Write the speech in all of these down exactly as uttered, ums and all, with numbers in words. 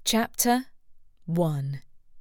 Chapter one.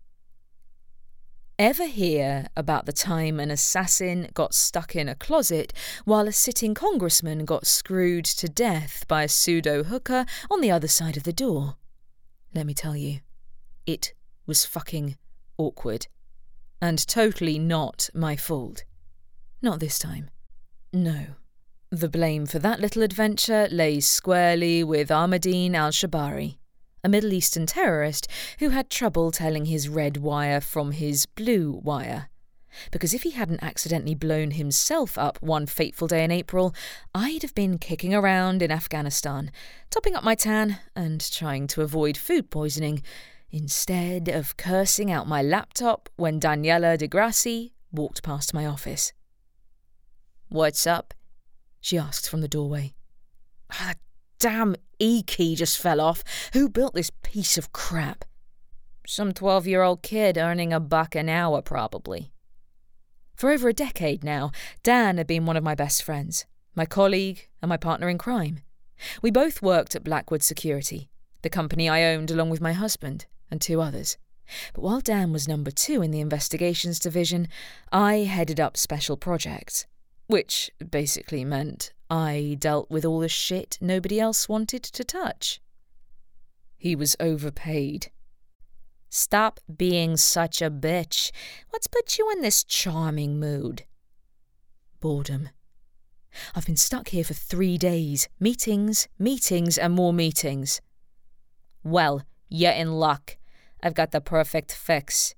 Ever hear about the time an assassin got stuck in a closet while a sitting congressman got screwed to death by a pseudo-hooker on the other side of the door? Let me tell you, it was fucking awkward. And totally not my fault. Not this time. No. The blame for that little adventure lays squarely with Ahmadine al-Shabari, a Middle Eastern terrorist who had trouble telling his red wire from his blue wire. Because if he hadn't accidentally blown himself up one fateful day in April, I'd have been kicking around in Afghanistan, topping up my tan and trying to avoid food poisoning, instead of cursing out my laptop when Daniela de Grassi walked past my office. "What's up?" she asked from the doorway. "Ah, the damn E-key just fell off. Who built this piece of crap?" "Some twelve-year-old kid earning a buck an hour, probably." For over a decade now, Dan had been one of my best friends, my colleague and my partner in crime. We both worked at Blackwood Security, the company I owned along with my husband and two others. But while Dan was number two in the investigations division, I headed up special projects, which basically meant I dealt with all the shit nobody else wanted to touch. He was overpaid. "Stop being such a bitch. What's put you in this charming mood?" "Boredom. I've been stuck here for three days. Meetings, meetings, and more meetings." "Well, you're in luck. I've got the perfect fix."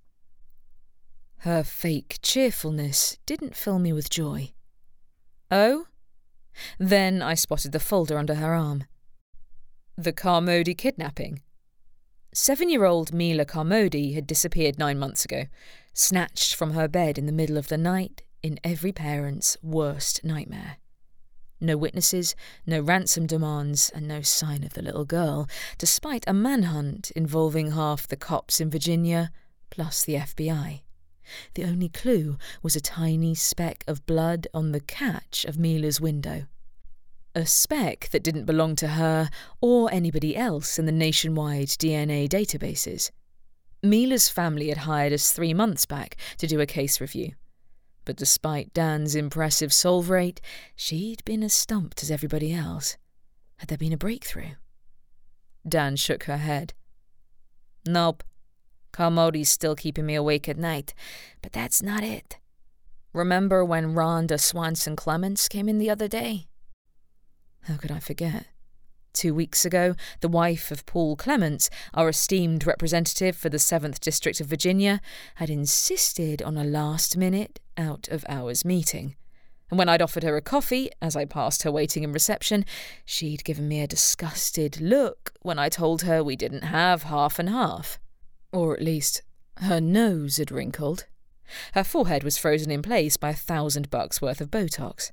Her fake cheerfulness didn't fill me with joy. "Oh?" Then I spotted the folder under her arm. The Carmody kidnapping. Seven-year-old Mila Carmody had disappeared nine months ago, snatched from her bed in the middle of the night in every parent's worst nightmare. No witnesses, no ransom demands, and no sign of the little girl, despite a manhunt involving half the cops in Virginia, plus the F B I. The only clue was a tiny speck of blood on the catch of Mila's window. A speck that didn't belong to her or anybody else in the nationwide D N A databases. Mila's family had hired us three months back to do a case review. But despite Dan's impressive solve rate, she'd been as stumped as everybody else. Had there been a breakthrough? Dan shook her head. "Nope. Carmody's still keeping me awake at night, but that's not it. Remember when Rhonda Swanson Clements came in the other day?" How could I forget? Two weeks ago, the wife of Paul Clements, our esteemed representative for the seventh District of Virginia, had insisted on a last-minute, out-of-hours meeting. And when I'd offered her a coffee, as I passed her waiting in reception, she'd given me a disgusted look when I told her we didn't have half and half. Or at least, her nose had wrinkled. Her forehead was frozen in place by a thousand bucks worth of Botox.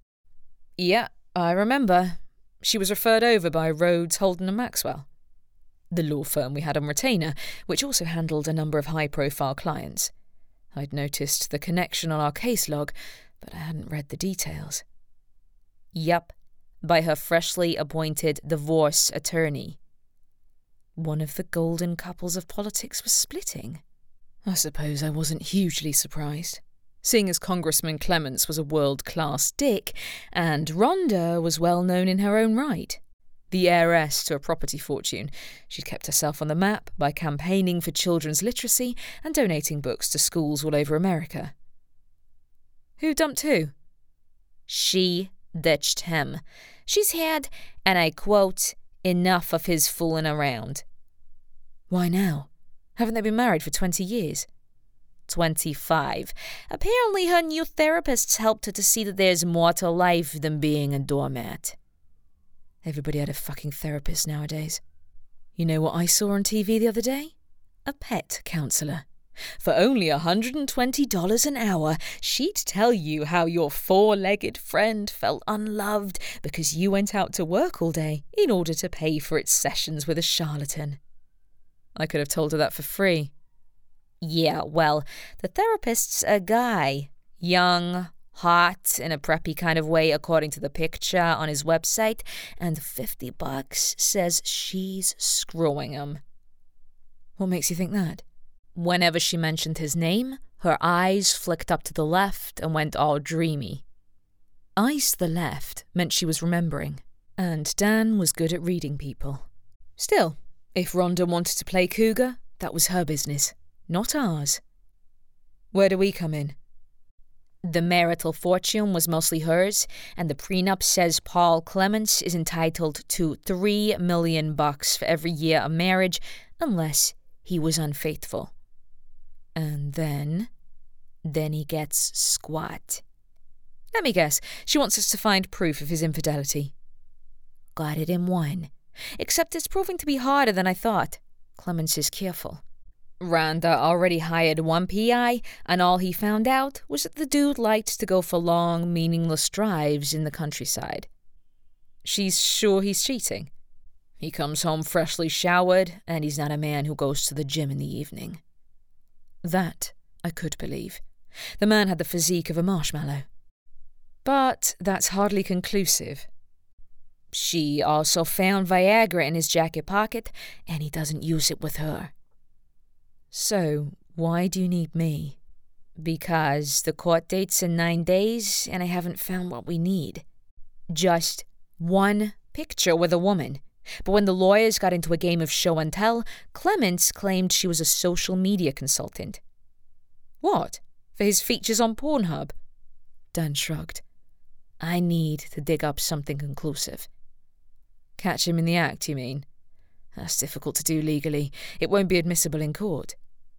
"Yeah, I remember. She was referred over by Rhodes, Holden and Maxwell, the law firm we had on retainer, which also handled a number of high-profile clients. I'd noticed the connection on our case log, but I hadn't read the details." "Yep, by her freshly appointed divorce attorney." One of the golden couples of politics was splitting. I suppose I wasn't hugely surprised, seeing as Congressman Clements was a world-class dick, and Rhonda was well known in her own right. The heiress to a property fortune, she'd kept herself on the map by campaigning for children's literacy and donating books to schools all over America. Who dumped who? "She ditched him. She's had, and I quote, enough of his fooling around." "Why now? Haven't they been married for twenty years? twenty-five. Apparently her new therapists helped her to see that there's more to life than being a doormat." Everybody had a fucking therapist nowadays. You know what I saw on T V the other day? A pet counsellor. For only one hundred twenty dollars an hour, she'd tell you how your four-legged friend felt unloved because you went out to work all day in order to pay for its sessions with a charlatan. I could have told her that for free. "Yeah, well, the therapist's a guy. Young, hot, in a preppy kind of way according to the picture on his website, and fifty bucks says she's screwing him." What makes you think that? Whenever she mentioned his name, her eyes flicked up to the left and went all dreamy. Eyes to the left meant she was remembering, and Dan was good at reading people. Still, if Rhonda wanted to play cougar, that was her business, not ours. Where do we come in? The marital fortune was mostly hers, and the prenup says Paul Clements is entitled to three million bucks for every year of marriage, unless he was unfaithful. And then, then he gets squat. Let me guess, she wants us to find proof of his infidelity. Got it in one. Except it's proving to be harder than I thought. Clements is careful. Rhonda already hired one P I, and all he found out was that the dude liked to go for long, meaningless drives in the countryside. She's sure he's cheating. He comes home freshly showered, and he's not a man who goes to the gym in the evening. That I could believe. The man had the physique of a marshmallow. But that's hardly conclusive. She also found Viagra in his jacket pocket, and he doesn't use it with her. So, why do you need me? Because the court date's in nine days, and I haven't found what we need. Just one picture with a woman. But when the lawyers got into a game of show and tell, Clements claimed she was a social media consultant. What? For his features on Pornhub? Dan shrugged. I need to dig up something conclusive. Catch him in the act, you mean? That's difficult to do legally. It won't be admissible in court.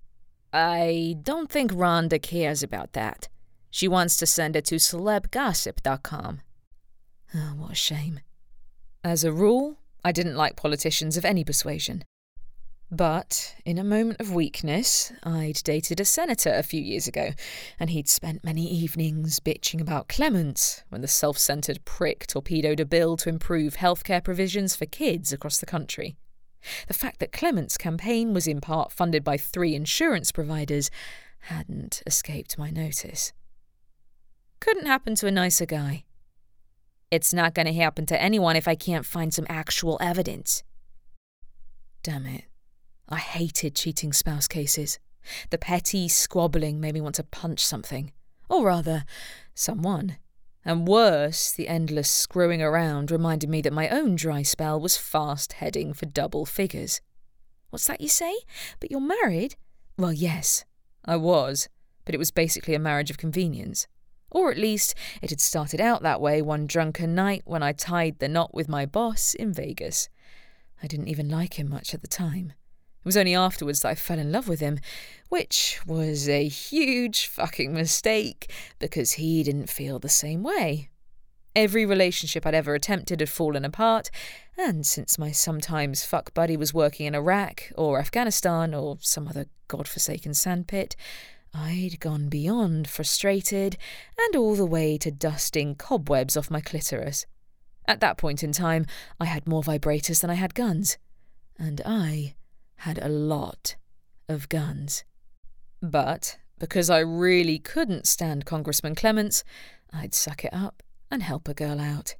I don't think Rhonda cares about that. She wants to send it to celeb gossip dot com. Oh, what a shame. As a rule, I didn't like politicians of any persuasion. But, in a moment of weakness, I'd dated a senator a few years ago, and he'd spent many evenings bitching about Clements when the self-centered prick torpedoed a bill to improve healthcare provisions for kids across the country. The fact that Clements' campaign was in part funded by three insurance providers hadn't escaped my notice. Couldn't happen to a nicer guy. It's not going to happen to anyone if I can't find some actual evidence. Damn it. I hated cheating spouse cases. The petty squabbling made me want to punch something. Or rather, someone. And worse, the endless screwing around reminded me that my own dry spell was fast heading for double figures. What's that you say? But you're married? Well, yes, I was, but it was basically a marriage of convenience. Or at least, it had started out that way one drunken night when I tied the knot with my boss in Vegas. I didn't even like him much at the time. It was only afterwards that I fell in love with him, which was a huge fucking mistake because he didn't feel the same way. Every relationship I'd ever attempted had fallen apart, and since my sometimes fuck buddy was working in Iraq or Afghanistan or some other godforsaken sandpit, I'd gone beyond frustrated and all the way to dusting cobwebs off my clitoris. At that point in time, I had more vibrators than I had guns, and I had a lot of guns. But because I really couldn't stand Congressman Clements, I'd suck it up and help a girl out.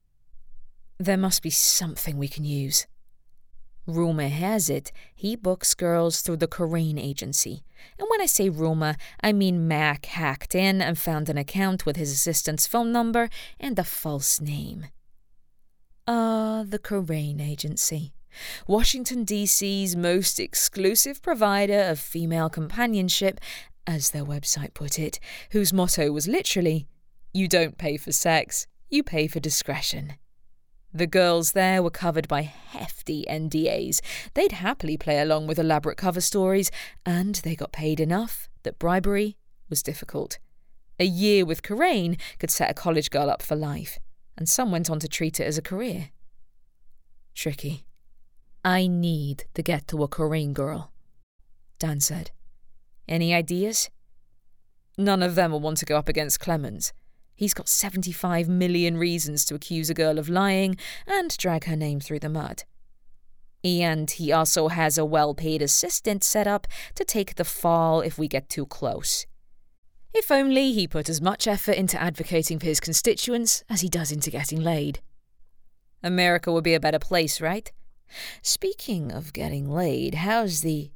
There must be something we can use. Rumour has it he books girls through the Corrine agency. And when I say rumour, I mean Mac hacked in and found an account with his assistant's phone number and a false name. Ah, uh, the Corrine agency. Washington, D C's most exclusive provider of female companionship, as their website put it, whose motto was literally, "You don't pay for sex, you pay for discretion." The girls there were covered by hefty N D As. They'd happily play along with elaborate cover stories, and they got paid enough that bribery was difficult. A year with Corrine could set a college girl up for life, and some went on to treat it as a career. Tricky. I need to get to a Corrine girl, Dan said. Any ideas? None of them will want to go up against Clements. He's got seventy-five million reasons to accuse a girl of lying and drag her name through the mud. And he also has a well-paid assistant set up to take the fall if we get too close. If only he put as much effort into advocating for his constituents as he does into getting laid. America would be a better place, right? Speaking of getting laid, how's the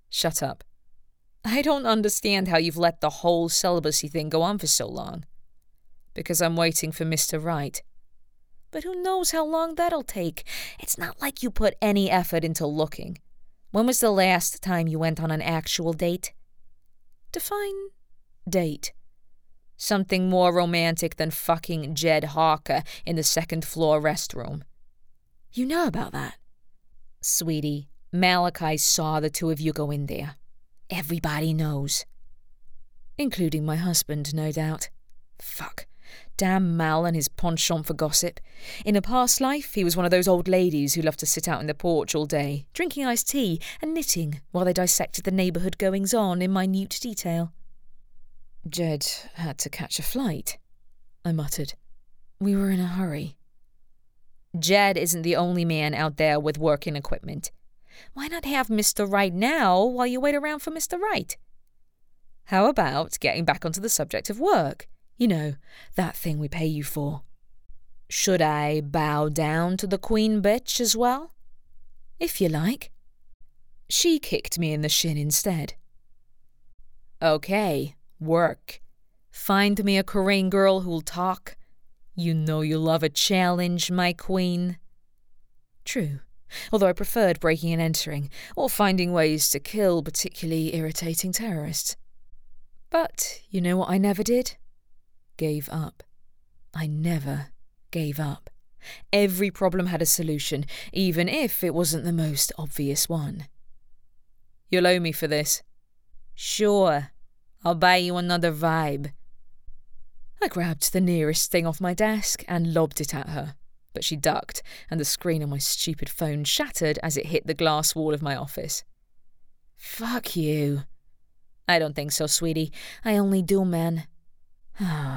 Shut up. I don't understand how you've let the whole celibacy thing go on for so long. Because I'm waiting for Mister Right. But who knows how long that'll take? It's not like you put any effort into looking. When was the last time you went on an actual date? Define date. Something more romantic than fucking Jed Harker in the second floor restroom. You know about that? Sweetie, Malachi saw the two of you go in there. Everybody knows. Including my husband, no doubt. Fuck. Damn Mal and his penchant for gossip. In a past life, he was one of those old ladies who loved to sit out in the porch all day, drinking iced tea and knitting while they dissected the neighbourhood goings-on in minute detail. Jed had to catch a flight, I muttered. We were in a hurry. Jed isn't the only man out there with working equipment. Why not have Mister Right now while you wait around for Mister Right? How about getting back onto the subject of work? You know, that thing we pay you for. Should I bow down to the queen bitch as well? If you like. She kicked me in the shin instead. Okay, work. Find me a Korean girl who'll talk. You know you love a challenge, my queen. True, although I preferred breaking and entering, or finding ways to kill particularly irritating terrorists. But you know what I never did? Gave up. I never gave up. Every problem had a solution, even if it wasn't the most obvious one. You'll owe me for this. Sure, I'll buy you another vibe. I grabbed the nearest thing off my desk and lobbed it at her, but she ducked, and the screen on my stupid phone shattered as it hit the glass wall of my office. Fuck you. I don't think so, sweetie. I only do men.